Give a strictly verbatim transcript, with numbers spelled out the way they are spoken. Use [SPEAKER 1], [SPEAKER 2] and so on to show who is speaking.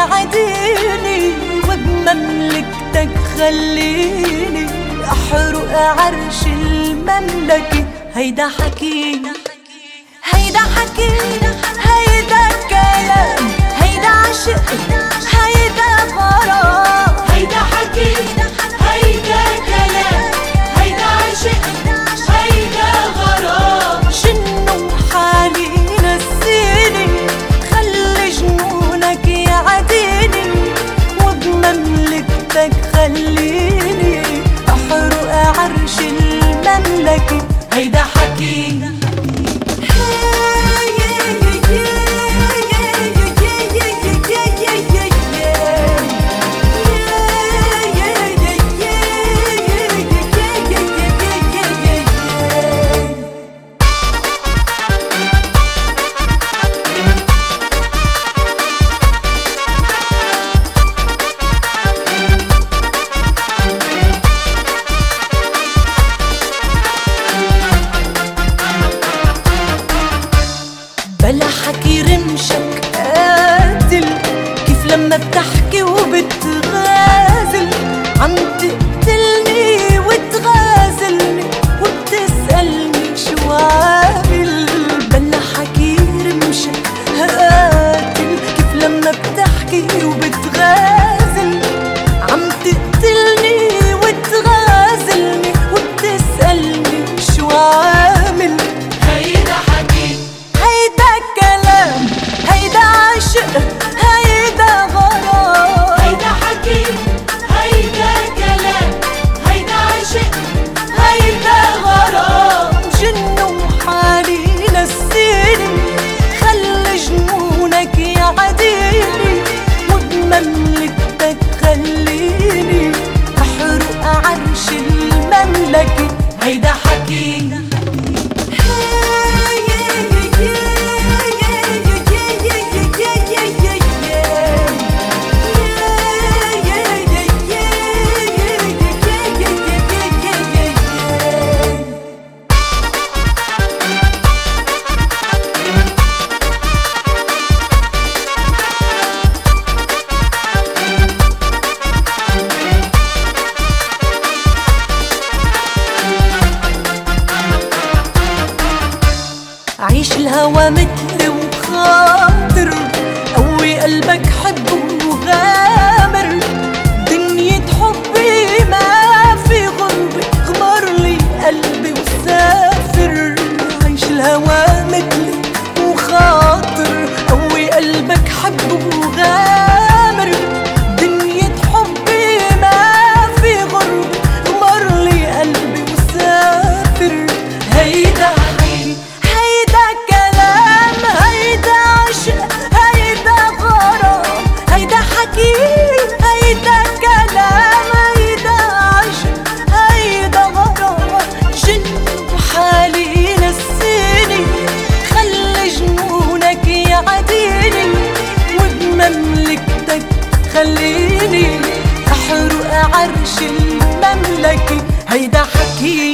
[SPEAKER 1] يعديني وبمملكتك خليني احرق عرش المملكة. هيدا حكي هيدا حكي هيدا كلام هيدا عشق هيدا غرام.
[SPEAKER 2] هيدا حكي هيدا كلام هيدا عشق هيدا غرام.
[SPEAKER 1] جنو حالي نسيني خلي جنونك يعديني وبمملكتك خليني احرق عرش المملكة.
[SPEAKER 2] هيدا حكي
[SPEAKER 1] بلا حكي رمشك قاتل كيف لما بتحكي وبتغازل عم تقتلني وتغازلني وبتسألني شو عامل. بلا حكي رمشك قاتل كيف لما بتحكي وبتغازل عم تقتلني وتغازلني وبتسألني شو عامل.
[SPEAKER 2] هيدا حكي
[SPEAKER 1] هيدا كلام هيدا عشق هيدا غرام.
[SPEAKER 2] هيدا حكي هيدا كلام هيدا عشق هيدا غرام.
[SPEAKER 1] جنو حالي نسيني خلي جنونك يعديني وبمملكتك خليني احرق عرش المملكة.
[SPEAKER 2] هيدا حكي
[SPEAKER 1] عيش الهوى مثلي وخاطر قوي قلبك حب وغامر. دنيا حبي ما في غربة غمر لي قلبي وسافر. عيش الهوى مثلي وخاطر قوي قلبك حب وغامر. دنيا حبي ما في غربة غمر لي قلبي وسافر. هيدا هيدا كلام هيدا عشق هيدا غرام. هيدا حكي هيدا كلام هيدا عشق هيدا غرام. جن حالي نسيني خلي جنونك يعديني وبمملكتك خليني احرق عرش المملكة. هيدا حكي